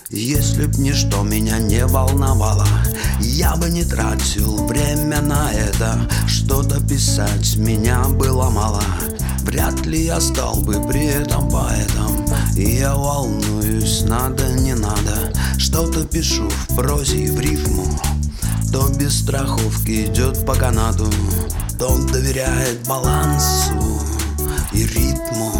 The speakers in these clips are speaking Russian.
Если б ничто меня не волновало, я бы не тратил время на это. Что-то писать меня было мало, вряд ли я стал бы при этом поэтом. И я волнуюсь, надо, не надо. Что-то пишу в прозе и в рифму. То без страховки идет по канату, то доверяет балансу и ритму.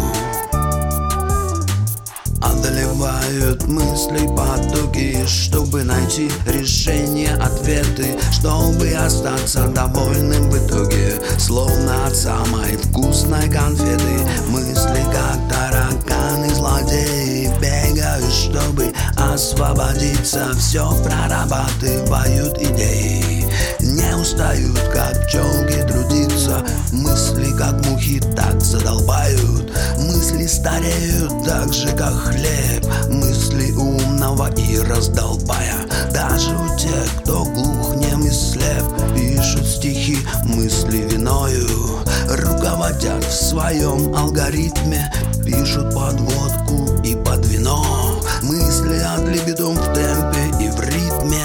Одолевают мысли потоки, чтобы найти решение, ответы, чтобы остаться довольным в итоге, словно от самой вкусной конфеты. Мысли как тараканы, злодеи, бегают, чтобы освободиться. Все прорабатывают идеи, не устают, как пчелки, трудиться. Мысли как мухи так задолбают, мысли стареют так же, как хлеб. Мысли умного и раздолбая, даже у тех, кто глух, нем и слеп, пишут стихи мысли виною, руководят в своем алгоритме, пишут под водку и под вино. Мысли от либидо в темпе и в ритме.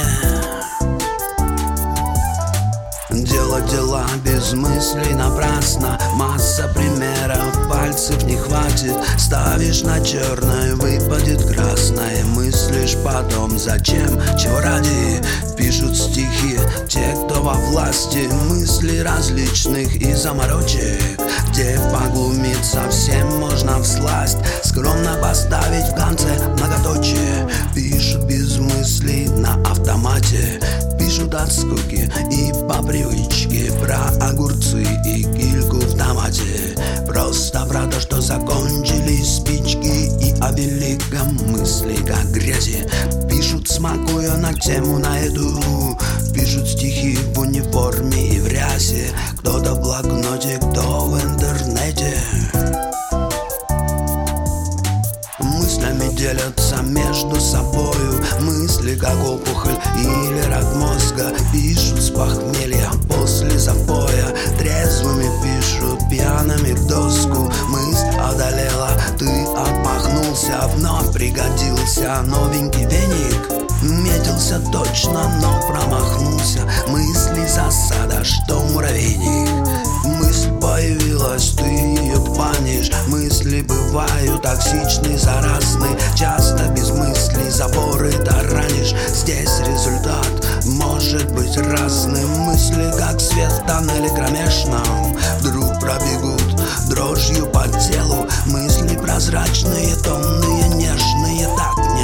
Делать дела без мыслей напрасно. Масса примеров, пальцев не хватит. Ставишь на черное, выпадет красное. Мыслишь потом зачем, чего ради. Пишут стихи те, кто во власти мыслей различных и заморочек, где поглумить совсем можно всласть, скромно поставить в конце многоточие. Пишут без мыслей на автомате, пишут от скуки и по привычке, про огурцы и кильку в томате, просто про то, что закончились спички, и о великом мысли как грязи. Пишут, смакуя на тему на еду, пишут стихи в униформе и в рясе, кто-то в блокноте, кто в интернете. Мыслями делятся между собою, мысли как опухоль или рак мозга. Пишут с похмелья после запоя, трезвыми пишут пьяными в доску. Мысль одолела, ты отмахнулся, вновь пригодился новенький веник. Метился точно, но промахнулся. Мысли засада, что муравейник. Мысль появилась, ты ее банишь. Мысли бывают токсичны, заразны. Часто без мыслей заборы таранишь. Здесь результат может быть разным. Мысли как свет в тоннеле кромешном вдруг пробегут дрожью по телу. Мысли прозрачные, томные, нежные, так